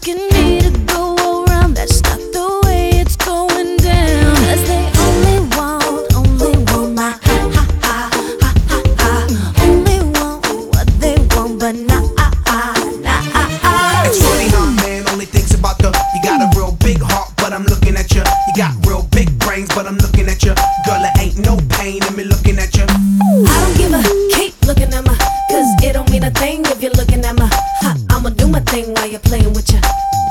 asking me to go around. That's not the way it's going down. 'Cause they only want my only want what they want, but not. It's funny how man only thinks about the. You got a real big heart, but I'm looking at you. You got real big brains, but I'm looking at you. Girl, it ain't no pain in me looking at you. I don't give a keep looking at me, 'cause it don't mean a thing if you're looking at me. I'ma do my thing while you're playing with you.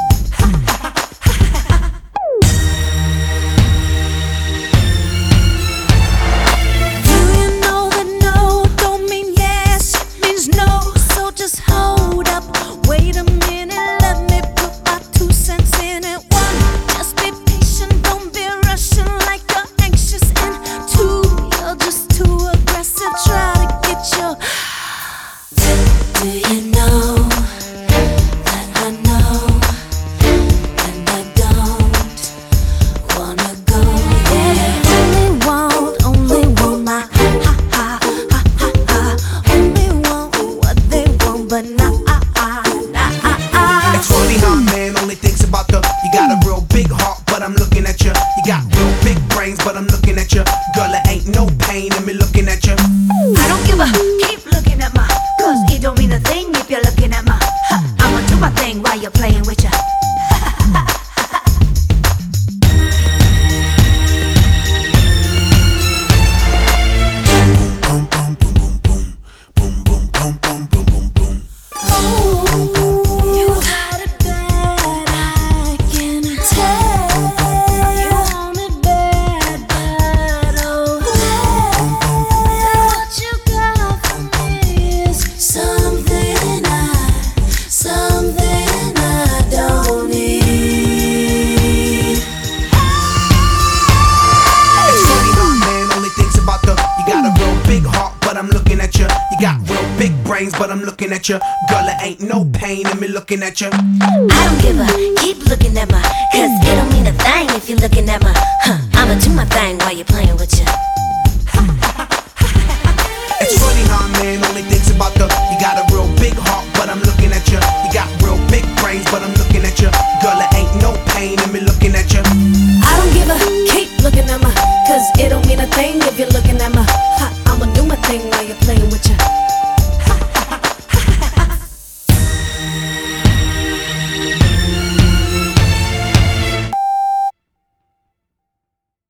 Do you know that no don't mean yes, it means no. So just hold up, wait a minute, let me put my 2 cents in it. 1, just be patient, don't be rushing like you're anxious. And 2, you're just too aggressive, try to get your. Do you know that I know, and I don't wanna go there. Only want my only want what they want, but not. It's funny how man only thinks about the. You got a real big heart, but I'm looking at you. You got real big brains, but I'm looking at you. Girl, it ain't no pain in me looking at you. I don't give a keep looking at my, 'cause it don't mean a thing if you're looking at my. I'ma do my thing while you're playing with ya. You got it bad, I can tell. You want it bad, oh. What you got for me is something I don't need. It's funny how man only thinks about the. You got a real big heart, but I'm looking at you. You got real big brains, but I'm looking at you. Girl, it ain't no pain in me looking at you. I don't give a keep looking at my, 'cause it don't mean a thing if you're looking at my. I'ma do my thing while you're playing with ya. It's funny how man only thinks about the. You got a real